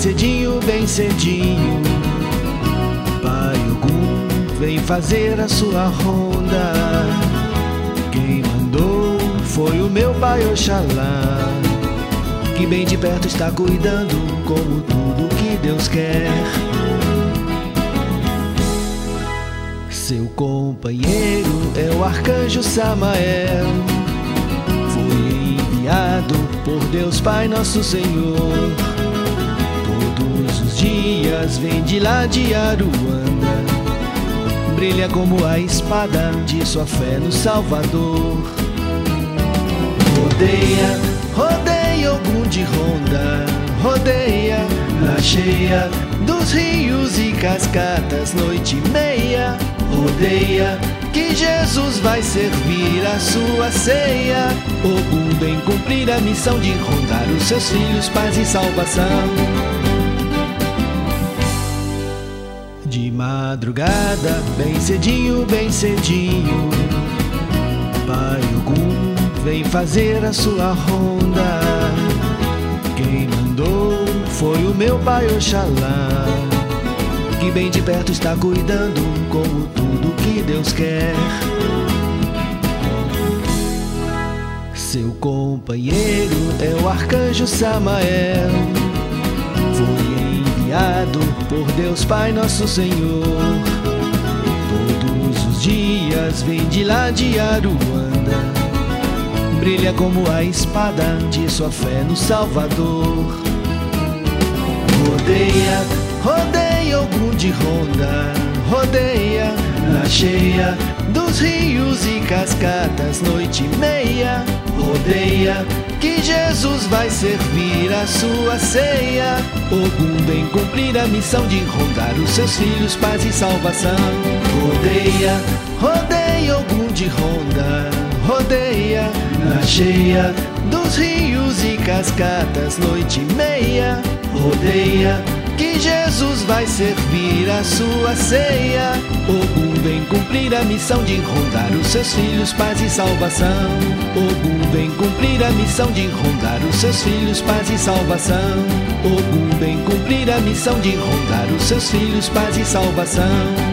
bem cedinho, Pai Ogum vem fazer a sua ronda. Quem mandou foi o meu Pai Oxalá, que bem de perto está cuidando como tudo que Deus quer. Seu companheiro é o arcanjo Samael, foi enviado por Deus Pai Nosso Senhor. Todos os dias vem de lá de Aruanda, brilha como a espada de sua fé no Salvador. Rodeia, rodeia Ogum de ronda, rodeia na cheia dos rios e cascatas, noite e meia. Rodeia que Jesus vai servir a sua ceia. Ogum vem cumprir a missão de rondar os seus filhos, paz e salvação. De madrugada, bem cedinho, Pai Ogum vem fazer a sua ronda. Quem mandou foi o meu Pai Oxalá, que bem de perto está cuidando como tudo que Deus quer. Seu companheiro é o arcanjo Samael, foi enviado por Deus Pai Nosso Senhor. Todos os dias vem de lá de Aruanda, brilha como a espada de sua fé no Salvador. Rodeia, rodeia Ogum de ronda, rodeia na cheia dos rios e cascatas, noite e meia. Rodeia que Jesus vai servir a sua ceia. Ogum vem cumprir a missão de rondar os seus filhos, paz e salvação. Rodeia, rodeia Ogum de ronda, rodeia na cheia dos rios e cascatas, noite e meia. Rodeia que Jesus vai servir a sua ceia. Ogum vem cumprir a missão de rondar os seus filhos, paz e salvação. Ogum vem cumprir a missão de rondar os seus filhos, paz e salvação. Ogum vem cumprir a missão de rondar os seus filhos, paz e salvação.